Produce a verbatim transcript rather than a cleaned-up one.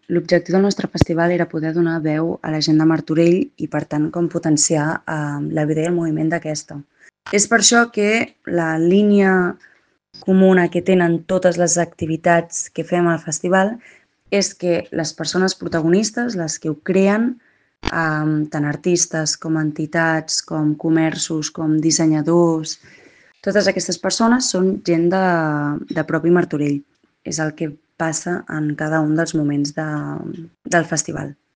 l'objectiu del nostre festival era poder donar veu a la gent de Martorell i, per tant, com potenciar eh, la vida i el moviment d'aquesta. És per això que la línia comuna que tenen totes les activitats que fem al festival és que les persones protagonistes, les que ho creen, eh, tant artistes com entitats, com comerços, com dissenyadors, totes aquestes persones són gent de, de propi Martorell. És el que passa en cada un dels moments de, del festival.